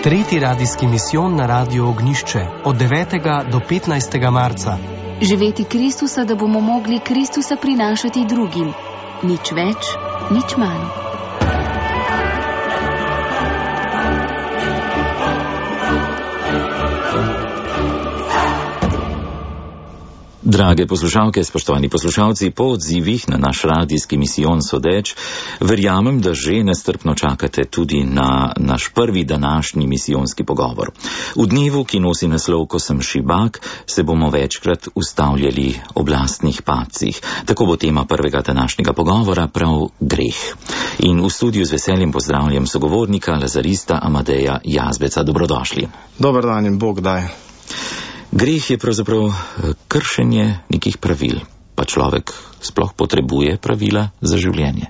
Tretji radijski misijon na Radiu Ognjišče od 9. do 15. marca. Živeti Kristusa, da bomo mogli Kristusa prinašati drugim. Nič več, nič manj. Drage poslušalke, spoštovani poslušalci, po odzivih na naš radijski misijon sodeč, verjamem, da že nestrpno čakate tudi na naš prvi današnji misijonski pogovor. V dnevu, ki nosi naslov Ko sem šibak, se bomo večkrat ustavljali ob lastnih padcih. Tako bo tema prvega današnjega pogovora prav greh. In v studiu z veseljem pozdravljam sogovornika, lazarista Amadeja Jazbeca. Dobrodošli. Dober dan in Bog daj. Greh je pravzaprav kršenje nekih pravil, pa človek sploh potrebuje pravila za življenje.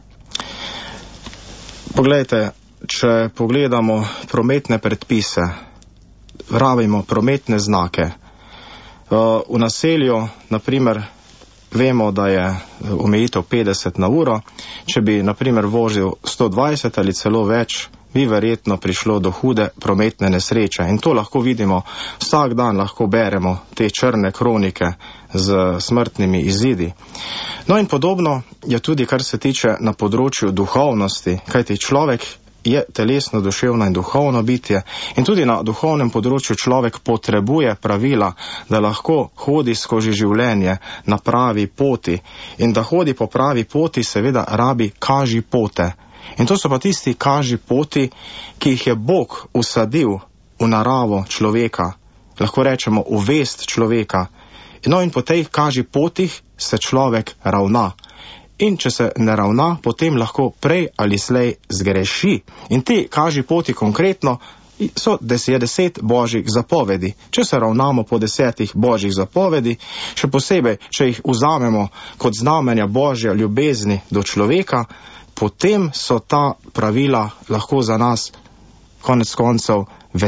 Poglejte, če pogledamo prometne predpise, rabimo prometne znake. V naselju, naprimer, vemo, da je omejitev 50 na uro, če bi, naprimer, vozil 120 ali celo več, bi verjetno prišlo do hude prometne nesreče. In to lahko vidimo, vsak dan lahko beremo te črne kronike z smrtnimi izidi. No in podobno je tudi, kar se tiče na področju duhovnosti, kajti človek je telesno, duševno in duhovno bitje in tudi na duhovnem področju človek potrebuje pravila, da lahko hodi skozi življenje na pravi poti. In da hodi po pravi poti, seveda rabi kaži pote. In to so pa tisti kaži poti, ki jih je Bog usadil v naravo človeka, lahko rečemo v vest človeka. No in po tej kaži potih se človek ravna. In če se ne ravna, potem lahko prej ali slej zgreši. In te kaži poti konkretno so 10 božjih zapovedi. Če se ravnamo po 10 božjih zapovedi, še posebej, če jih vzamemo kot znamenja božje ljubezni do človeka, potem so ta pravila lahko za nas konec koncev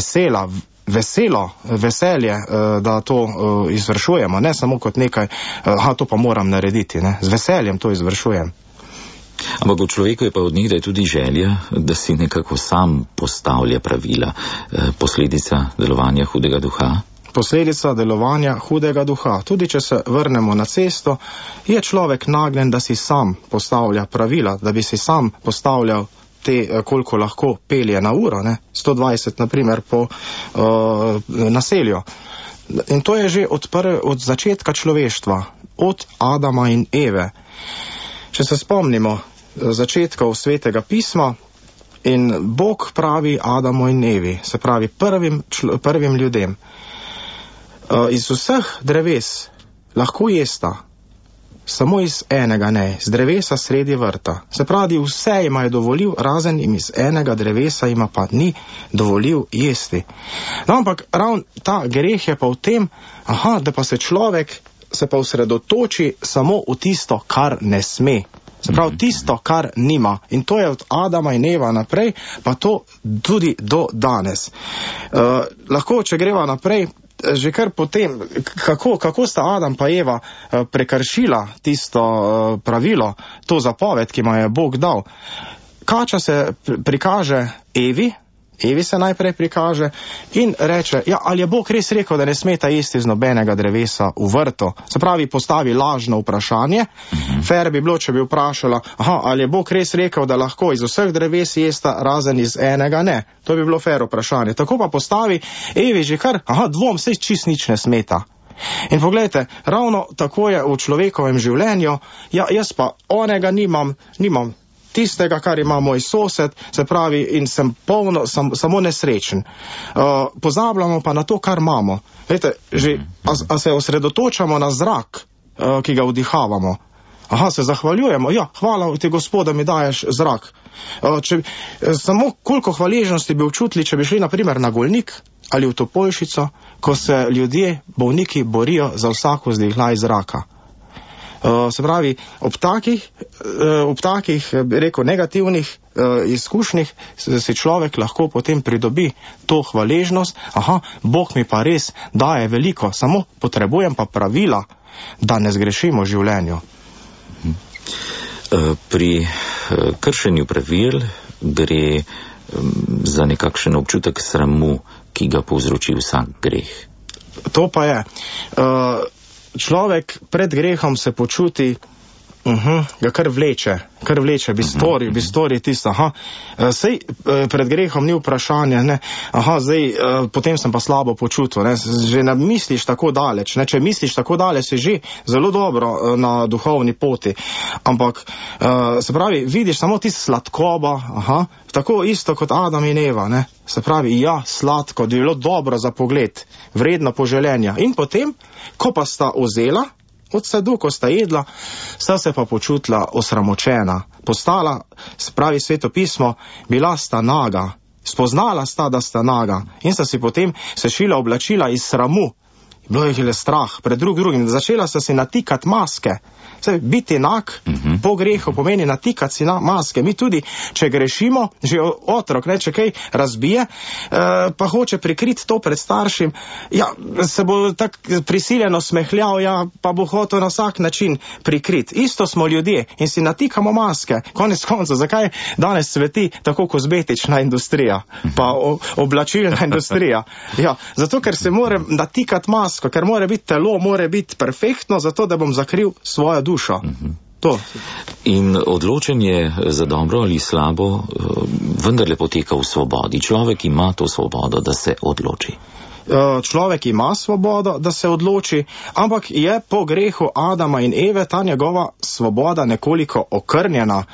veselje, da to izvršujemo, ne samo kot nekaj, to pa moram narediti, ne? Z veseljem to izvršujem. Ampak v človeku je pa od nekdaj tudi želja, da si nekako sam postavlja pravila, posledica delovanja hudega duha. Posledica delovanja hudega duha. Tudi če se vrnemo na cesto, je človek nagnjen, da si sam postavlja pravila, da bi si sam postavljal te, koliko lahko pelje na uro, ne? 120 naprimer po naselju. In to je že od začetka človeštva, od Adama in Eve. Če se spomnimo začetkov Svetega pisma, in Bog pravi Adamu in Evi, se pravi prvim ljudem, iz vseh dreves lahko jesta, samo iz enega ne, z drevesa sredi vrta. Se pravi, vse ima je dovolil, razen iz enega drevesa ima pa ni dovolil jesti. No, ampak ravno ta greh je pa v tem, da pa se človek se pa osredotoči samo v tisto, kar ne sme. Se pravi, tisto, kar nima. In to je od Adama in Eva naprej, pa to tudi do danes. Lahko, če greva naprej, že kar potem, kako sta Adam pa Eva prekršila tisto pravilo, to zapoved, ki mu je Bog dal. Kača se prikaže Evi se najprej prikaže in reče, ali je Bog res rekel, da ne smeta jesti z nobenega drevesa v vrtu. Se pravi, postavi lažno vprašanje. Fer bi bilo, če bi vprašala, ali je Bog res rekel, da lahko iz vseh dreves jesta, razen iz enega ne. To bi bilo fer vprašanje. Tako pa postavi Evi že kar, dvom, saj čist nič ne smeta. In pogledajte, ravno tako je v človekovem življenju, jaz pa onega nimam tistega, kar ima moj sosed, se pravi, in sem samo nesrečen. Pozabljamo pa na to, kar imamo. Vete, a se osredotočamo na zrak, ki ga vdihavamo. Se zahvaljujemo, hvala ti, Gospod, da mi daješ zrak. Samo koliko hvaležnosti bi občutili, če bi šli naprimer na Golnik ali v Topolšico, ko se ljudje, bolniki, borijo za vsako vzdihljaj zraka. Se pravi, ob takih, bi rekel, negativnih izkušnjih si človek lahko potem pridobi to hvaležnost, Bog mi pa res daje veliko, samo potrebujem pa pravila, da ne zgrešimo v življenju. Pri kršenju pravil gre za nekakšen občutek sramu, ki ga povzroči vsak greh. To pa je. Človek pred grehom se počuti, ga kar vleče, bi storil tisto, sej pred grehom ni vprašanja, ne, potem sem pa slabo počutil, ne, že ne misliš tako daleč, ne, če misliš tako daleč, si že zelo dobro na duhovni poti, ampak se pravi, vidiš samo tisto sladkoba, tako isto kot Adam in Eva, ne, se pravi, ja, sladko, bi bilo dobro za pogled, vredno poželenja, in potem, ko pa sta vzela od sadu, ko sta jedla, sta se pa počutila osramočena. Postala, spravi Sveto pismo, bila sta naga. Spoznala sta, da sta naga. In sta si potem sešila oblačila iz sramu. Bilo jih je strah pred drugim. Začela sta si natikati maske. Biti nag po grehu pomeni natikati si na maske. Mi tudi, če grešimo, že otrok, ne, če kaj razbije, pa hoče prikriti to pred staršim, ja, se bo tako prisiljeno smehljal, ja, pa bo hotel na vsak način prikriti. Isto smo ljudje in si natikamo maske. Konec koncev, zakaj danes cveti tako kozmetična industrija, pa oblačilna industrija? Ja, zato, ker se mora natikati masko, ker mora biti telo, mora biti perfektno, zato, da bom zakril svojo dušo. To. In odločenje za dobro ali slabo vendarle poteka v svobodi. Človek ima to svobodo, da se odloči. Človek ima svobodo, da se odloči, ampak je po grehu Adama in Eve ta njegova svoboda nekoliko okrnjena.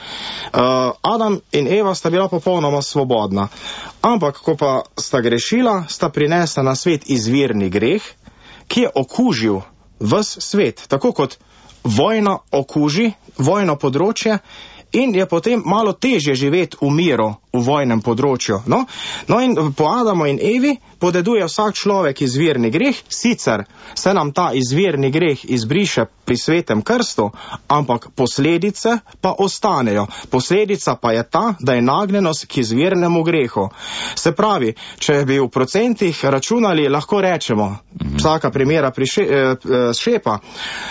Adam in Eva sta bila popolnoma svobodna, ampak ko pa sta grešila, sta prinesla na svet izvirni greh, ki je okužil ves svet, tako kot vojna okuži vojno področje in je potem malo težje živeti v miru v vojnem področju. No in po Adamu in Evi podeduje vsak človek izvirni greh, sicer se nam ta izvirni greh izbriše pri svetem krstu, ampak posledice pa ostanejo. Posledica pa je ta, da je nagnjenost k izvirnemu grehu. Se pravi, če bi v procentih računali, lahko rečemo, vsaka primera šepa,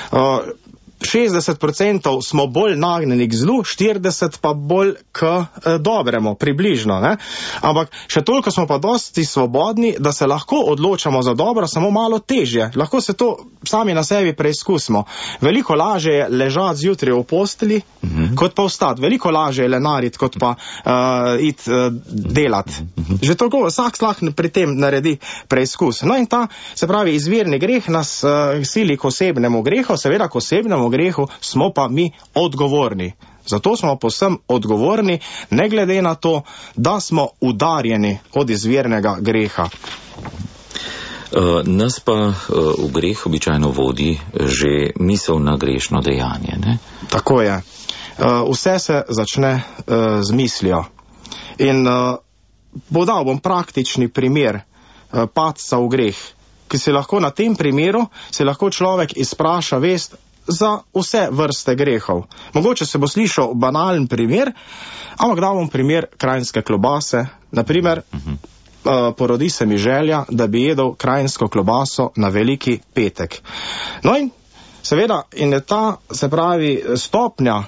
60% smo bolj nagnjeni k zlu, 40% pa bolj k dobremu, približno, ne? Ampak še toliko smo pa dosti svobodni, da se lahko odločamo za dobro, samo malo težje. Lahko se to sami na sebi preizkusimo. Veliko lažje je ležati zjutraj v posteli, kot pa vstati. Veliko lažje je lenariti, kot pa iti delati. Že toliko vsak lahko pri tem naredi preizkus. No in ta, se pravi, izvirni greh nas sili k osebnemu grehu, seveda k osebnemu grehu smo pa mi odgovorni. Zato smo povsem odgovorni, ne glede na to, da smo udarjeni od izvirnega greha. Nas pa v greh običajno vodi že misel na grešno dejanje, ne? Tako je. Vse se začne z mislijo. In podal bom praktični primer padca v greh, ki se lahko na tem primeru, se lahko človek izpraša vest za vse vrste grehov. Mogoče se bo slišal banalen primer, ampak dal bom primer krajinske klobase. Naprimer, porodi se mi želja, da bi jedel krajinsko klobaso na veliki petek. No in seveda, in je ta, se pravi, stopnja,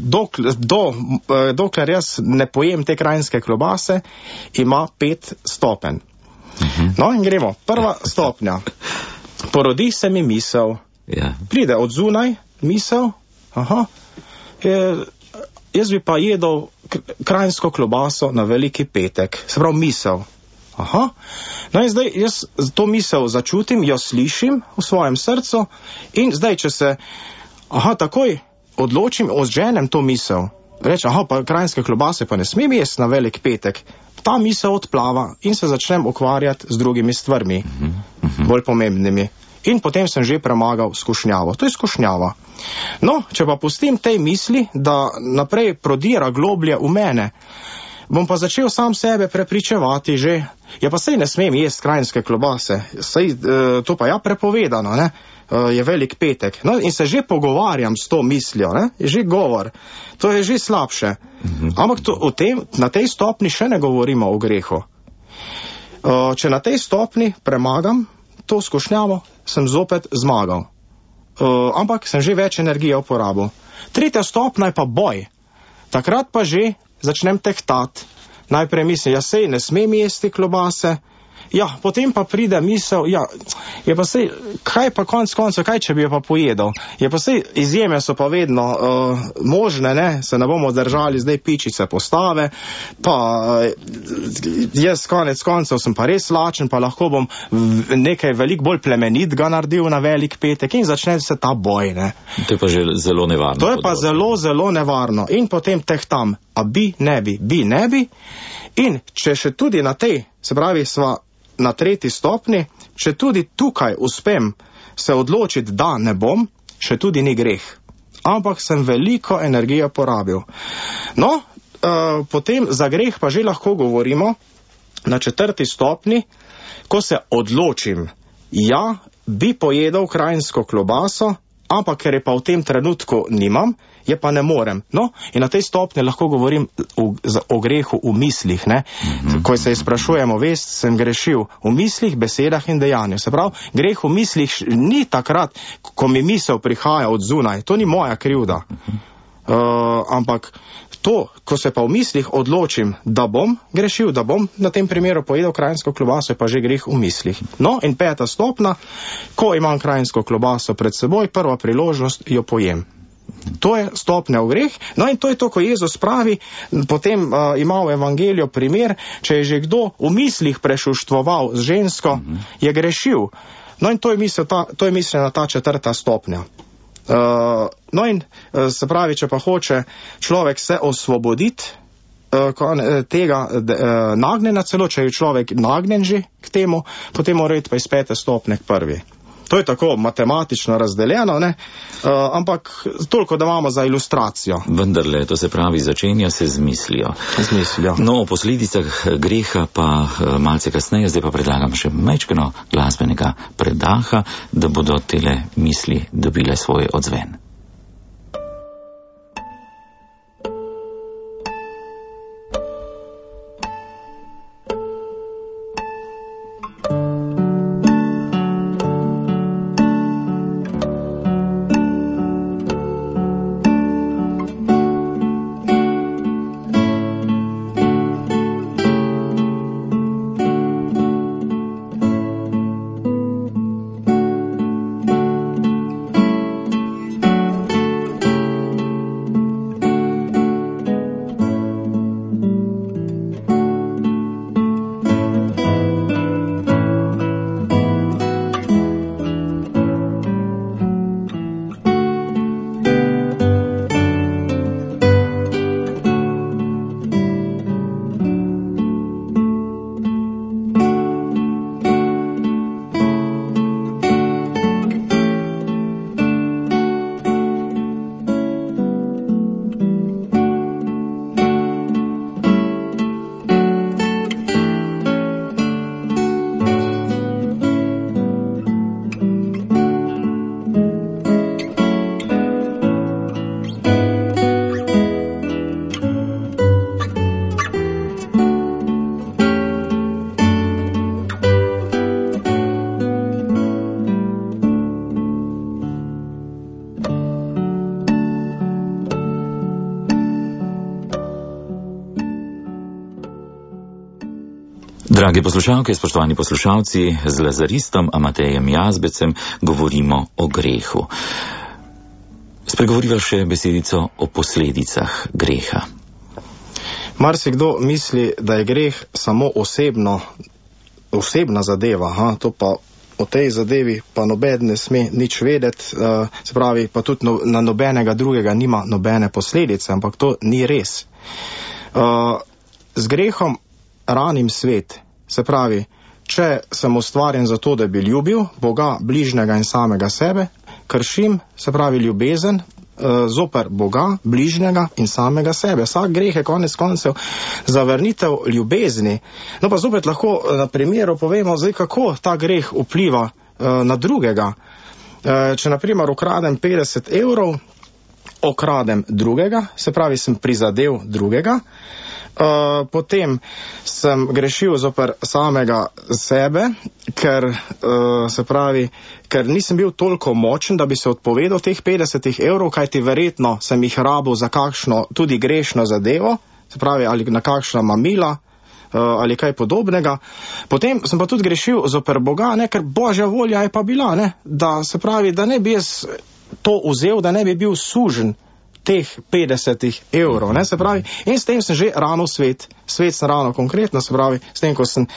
dokler jaz ne pojem te krajinske klobase, ima 5 stopenj. No in gremo. Prva stopnja. Porodi se mi misel. Pride od zunaj misel, jaz bi pa jedel krajinsko klobaso na veliki petek. Se pravi misel. No in zdaj jaz to misel začutim, jo slišim v svojem srcu in zdaj, če se takoj odločim, odženem to misel, rečem, pa krajinske klobase pa ne smem jesti na velik petek, ta misel odplava in se začnem ukvarjati z drugimi stvarmi, bolj pomembnimi. In potem sem že premagal skušnjavo. To je skušnjava. No, če pa pustim tej misli, da naprej prodira globlje v mene, bom pa začel sam sebe prepričevati že, ja pa sej ne smem jesti krajinske klobase, sej to pa ja prepovedano, ne? Je velik petek. No, in se že pogovarjam s to mislijo, ne? Je že govor. To je že slabše. Ampak na tej stopni še ne govorimo o grehu. Če na tej stopni premagam to skušnjavo, sem zopet zmagal. Ampak sem že več energije uporabil. Tretja stopna je pa boj. Takrat pa že začnem tehtati, najprej mislim, sej ne smem jesti klobase, potem pa pride misel, je pa sej, kaj pa konc koncev, kaj če bi jo pa pojedel? Je pa sej, izjeme so pa vedno možne, ne, se ne bomo držali zdaj pičice postave, pa jaz konec koncev sem pa res lačen, pa lahko bom nekaj veliko bolj plemenit ga naredil na velik petek in začne se ta boj, ne. To je pa že zelo nevarno. To je pa zelo nevarno in potem tehtam, a bi, ne bi, in če še tudi na tej, se pravi, sva na 3. stopni, če tudi tukaj uspem se odločiti, da ne bom, še tudi ni greh. Ampak sem veliko energijo porabil. No, potem za greh pa že lahko govorimo na 4. stopni, ko se odločim, bi pojedel krajinsko klobaso, ampak ker je pa v tem trenutku nimam, je pa ne morem. No, in na tej stopni lahko govorim o grehu v mislih, ne. Ko se sprašujemo, sem grešil v mislih, besedah in dejanju. Se pravi, greh v mislih ni takrat, ko mi misel prihaja od zunaj. To ni moja krivda. Ampak to, ko se pa v mislih odločim, da bom grešil, da bom na tem primeru pojedel krajinsko klobaso, je pa že greh v mislih. No, in 5. stopna, ko imam krajinsko klobaso pred seboj, prva priložnost, jo pojem. To je stopnja v greh. No in to je to, ko Jezus pravi, potem ima v evangeliju primer, če je že kdo v mislih prešuštvoval z žensko, je grešil. No in to je mislena ta 4. stopnja. No in se pravi, če pa hoče človek se osvoboditi tega nagnjena, celo če je človek nagnjen že k temu, potem mora iti pa iz 5. stopne k prvi. To je tako matematično razdeljeno, ne? Ampak toliko, da imamo za ilustracijo. Vendarle, to se pravi, začenja se z mislijo. No, o posledicah greha pa malce kasneje, zdaj pa predlagam še majčkeno glasbenega predaha, da bodo tele misli dobile svoj odzven. Dragi poslušalke, spoštovani poslušalci, z lazaristom Amatejem Jazbecem govorimo o grehu. Spregovoriva še besedico o posledicah greha. Marsikdo misli, da je greh samo osebna zadeva, to pa o tej zadevi pa noben ne sme nič vedeti, se pravi, pa tudi na nobenega drugega nima nobene posledice, ampak to ni res. Z grehom ranim svet. Se pravi, če sem ustvarjen za to, da bi ljubil Boga, bližnjega in samega sebe, kršim, se pravi, ljubezen zoper Boga, bližnjega in samega sebe. Vsak greh je konec koncev zavrnitev ljubezni. No pa zopet lahko na primeru povemo, zdaj kako ta greh vpliva na drugega. Če na primer ukradem 50 evrov, okradem drugega, se pravi, sem prizadel drugega, potem sem grešil zoper samega sebe, ker nisem bil toliko močen, da bi se odpovedal teh 50 evrov, kajti verjetno sem jih rabil za kakšno tudi grešno zadevo, se pravi, ali na kakšna mamila, ali kaj podobnega. Potem sem pa tudi grešil zoper Boga, ne, ker Božja volja je pa bila, ne, da se pravi, da ne bi jaz to vzel, da ne bi bil sužen teh 50 evrov, ne, se pravi, in s tem sem že ravno svet sem ravno konkretno, se pravi, s tem, ko sem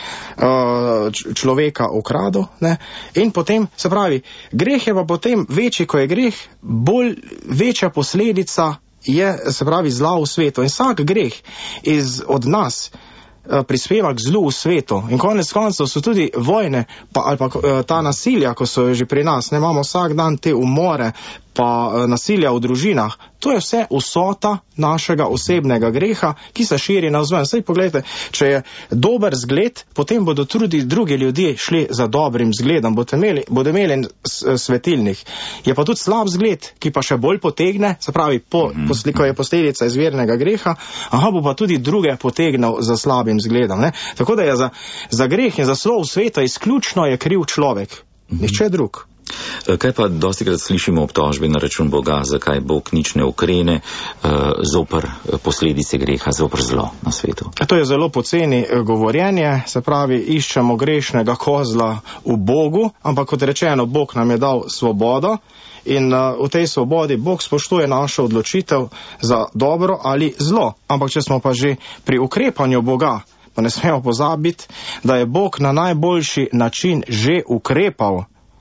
človeka ukradel, ne, in potem, se pravi, greh je pa potem večji, ko je greh, bolj večja posledica je, se pravi, zla v svetu, in vsak greh od nas prispeva k zlu v svetu. In konec koncev so tudi vojne, ali pa ta nasilja, ko so že pri nas, ne, imamo vsak dan te umore, pa nasilja v družinah. To je vse vsota našega osebnega greha, ki se širi navzven. Saj pogledajte, če je dober zgled, potem bodo tudi drugi ljudje šli za dobrim zgledom, bodo imeli svetilnik. Je pa tudi slab zgled, ki pa še bolj potegne, se pravi, ko je posledica izvirnega greha, bo pa tudi druge potegnil za slabim zgledom. Ne? Tako da je za greh in za zlo v svetu izključno je kriv človek, nihče drug. Kaj pa dostikrat slišimo obtožbe na račun Boga, zakaj Bog nič ne ukrene zoper posledice greha, zoper zlo na svetu? To je zelo poceni govorjenje, se pravi, iščemo grešnega kozla v Bogu, ampak kot rečeno, Bog nam je dal svobodo in v tej svobodi Bog spoštuje našo odločitev za dobro ali zlo. Ampak če smo pa že pri ukrepanju Boga, pa ne smemo pozabiti, da je Bog na najboljši način že ukrepal.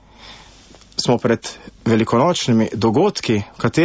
Smo pred velikonočnimi dogodki,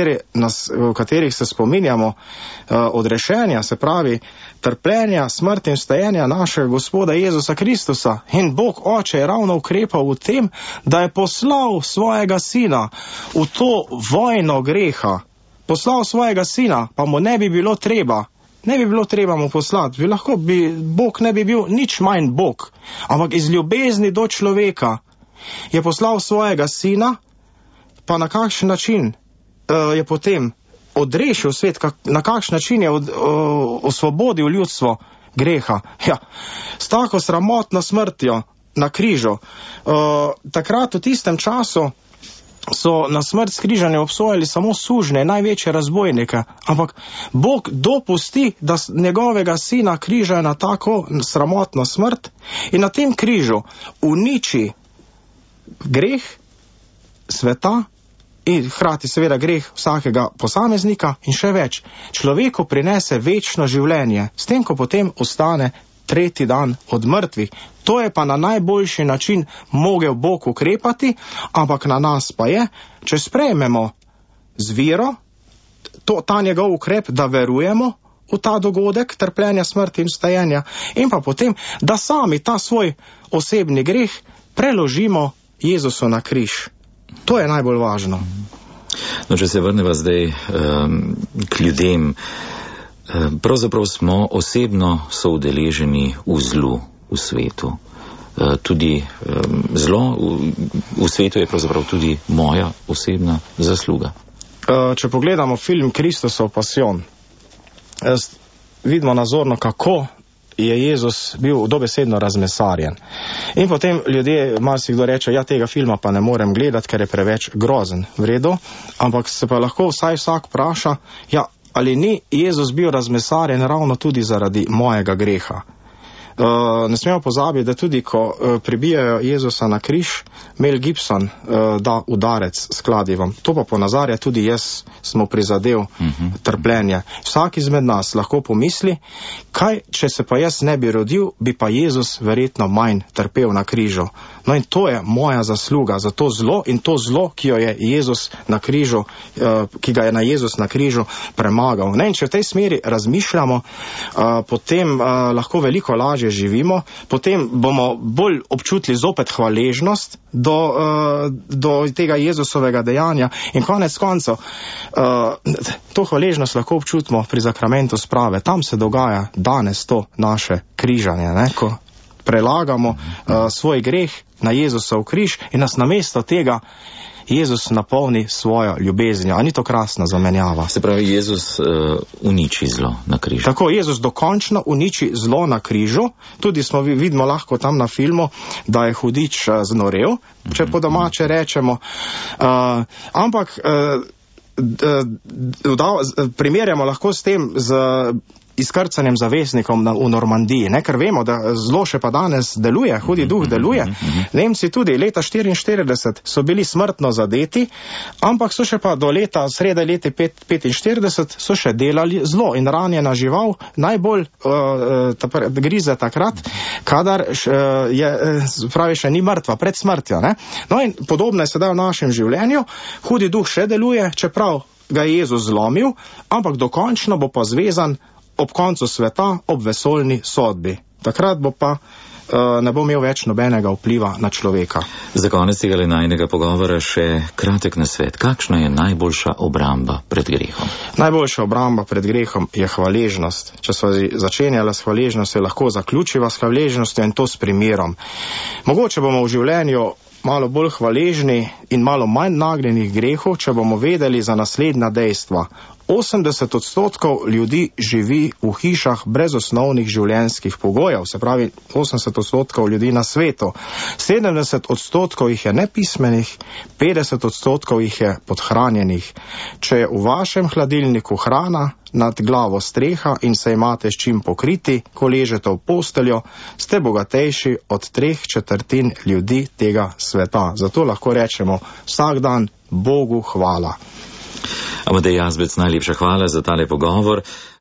v katerih se spominjamo odrešenja, se pravi, trpljenja, smrti in vstajenja našega Gospoda Jezusa Kristusa. In Bog Oče je ravno ukrepal v tem, da je poslal svojega sina v to vojno greha. Poslal svojega sina, pa mu ne bi bilo treba. Ne bi bilo treba mu poslati. Bog ne bi bil nič manj Bog. Ampak iz ljubezni do človeka je poslal svojega sina, pa na kakšen način je potem odrešil svet, na kakšen način je osvobodil ljudstvo greha. Ja, s tako sramotno smrtjo na križu. Takrat v tistem času so na smrt skrižanja obsojali samo sužne, največje razbojnike, ampak Bog dopusti, da njegovega sina križajo na tako sramotno smrt in na tem križu uniči greh sveta in hkrati seveda greh vsakega posameznika in še več. Človeku prinese večno življenje, s tem, ko potem ostane tretji dan od mrtvih. To je pa na najboljši način mogel Bog ukrepati, ampak na nas pa je, če sprejmemo z vero ta njegov ukrep, da verujemo v ta dogodek trpljenja, smrti in vstajenja, in pa potem, da sami ta svoj osebni greh preložimo Jezusu na križ. To je najbolj važno. No, če se vrneva zdaj k ljudem, pravzaprav smo osebno soudeleženi v zlu v svetu. Tudi zlo v svetu je pravzaprav tudi moja osebna zasluga. Če pogledamo film Kristusov pasijon, vidimo nazorno, kako je Jezus bil dobesedno razmesarjen. In potem ljudje, marsikdo reče, ja, tega filma pa ne morem gledati, ker je preveč grozen. V redu, ampak se pa lahko vsak vpraša, ja, ali ni Jezus bil razmesarjen ravno tudi zaradi mojega greha. Ne smemo pozabiti, da tudi ko pribijajo Jezusa na križ, Mel Gibson da udarec s kladivom. To pa ponazarja tudi jaz smo prizadel trpljenje. Vsak izmed nas lahko pomisli, kaj, če se pa jaz ne bi rodil, bi pa Jezus verjetno manj trpel na križu. No in to je moja zasluga za to zlo in to zlo, ki jo je Jezus na križu, ki ga je na Jezus na križu premagal. Ne, in če v tej smeri razmišljamo, potem lahko veliko lažje živimo, potem bomo bolj občutili zopet hvaležnost do tega Jezusovega dejanja in konec koncev to hvaležnost lahko občutimo pri zakramentu sprave. Tam se dogaja danes to naše križanje, ne, ko prelagamo svoj greh na Jezusov križ in nas namesto tega Jezus napolni svojo ljubeznijo. A ni to krasna zamenjava? Se pravi, Jezus uniči zlo na križu. Tako, Jezus dokončno uniči zlo na križu. Tudi smo vidimo lahko tam na filmu, da je hudič znorel, če po domače rečemo. Ampak primerjamo lahko s tem z izkrcanjem zaveznikom v Normandiji, ne, ker vemo, da zlo še pa danes deluje, hudi duh deluje. Nemci tudi leta 1944 so bili smrtno zadeti, ampak so še pa do srede leta 1945 so še delali zlo in ranjena žival najbolj grize takrat, kadar pravi še ni mrtva, pred smrtjo. Ne. No in podobno je sedaj v našem življenju, hudi duh še deluje, čeprav ga je Jezus zlomil, ampak dokončno bo pa zvezan ob koncu sveta, ob vesoljni sodbi. Takrat bo pa ne bo imel več nobenega vpliva na človeka. Za konec tega najinega pogovora še kratek nasvet. Kakšna je najboljša obramba pred grehom? Najboljša obramba pred grehom je hvaležnost. Če smo začenjali s hvaležnostjo, lahko zaključiva s hvaležnostjo in to s primerom. Mogoče bomo v življenju malo bolj hvaležni in malo manj nagnjenih grehov, če bomo vedeli za naslednja dejstva. 80% ljudi živi v hišah brez osnovnih življenjskih pogojev, se pravi 80% ljudi na svetu. 70% jih je nepismenih, 50% jih je podhranjenih. Če je v vašem hladilniku hrana, nad glavo streha in se imate s čim pokriti, ko ležete v posteljo, ste bogatejši od 3/4 ljudi tega sveta. Zato lahko rečemo vsak dan Bogu hvala. Amadej Jazbec, najlepša hvala za tale pogovor.